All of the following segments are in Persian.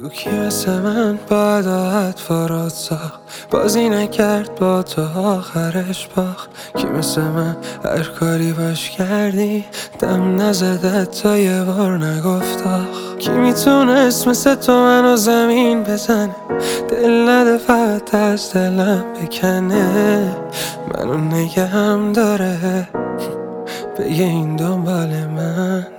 بگو کی مثل من با عدالت فاراد ساخت، بازی نکرد با تو آخرش باخت. کی مثل من هر کاری باش کردی دم نزدت تا یه بار نگفت آخ. کی میتونست مثل تو منو زمین بزنه، دل نده فقط از دلم بکنه، منو نگهم داره بگه این دنبال منه.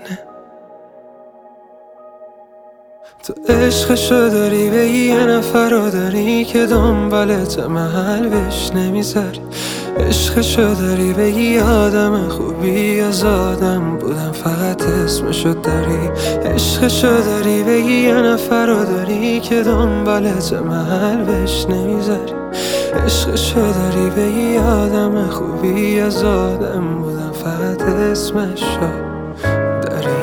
تو عشقشو داری بگی یه نفر رو داری که دنبالت محل بهش نمیذاری. عشقشو داری بگی آدم خوبی از آدم بودم فقط اسمشو داری. عشقشو داری بگی یه نفر رو داری که دنبالت محل بهش نمیذاری. عشقشو داری بگی آدم خوبی از آدم بودم فقط اسمشو داری.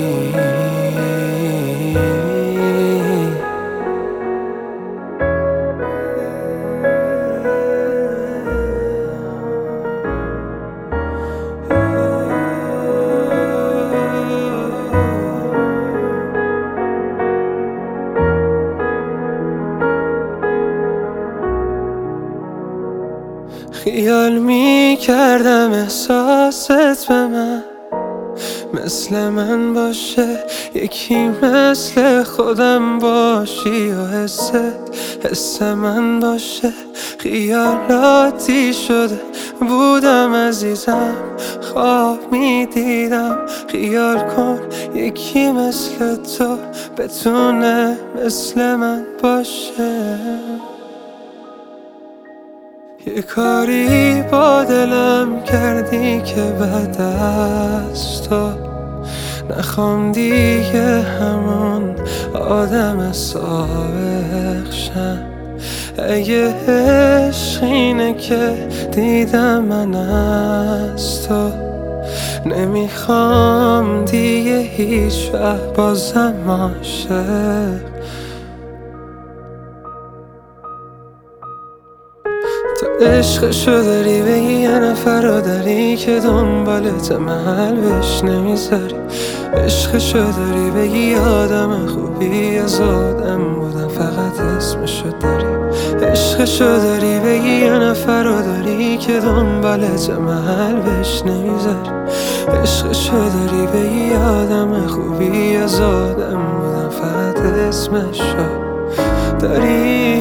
خیال میکردم احساست به من مثل من باشه، یکی مثل خودم باشی و حس من باشه. خیالاتی شده بودم عزیزم، خواب میدیدم خیال کن یکی مثل تو بتونه مثل من باشه. یه کاری با دلم کردی که بعد از تو نخوام دیگه همون آدم سابق شم. اگه عشق اینه که دیدم من از تو، نمیخوام دیگه هیچ وقت بازم عاشق. تو عشقشو داری بگی یه نفر رو داری که دنبالت محل بهش نمیذاری. عشقشو داری بگی آدم خوبی از آدم بودم فقط اسمشو داری. عشقشو داری بگی یه نفر رو داری که دنبالت محل بهش نمیذاری. عشقشو داری بگی آدم خوبی از آدم بودم فقط اسمشو داری.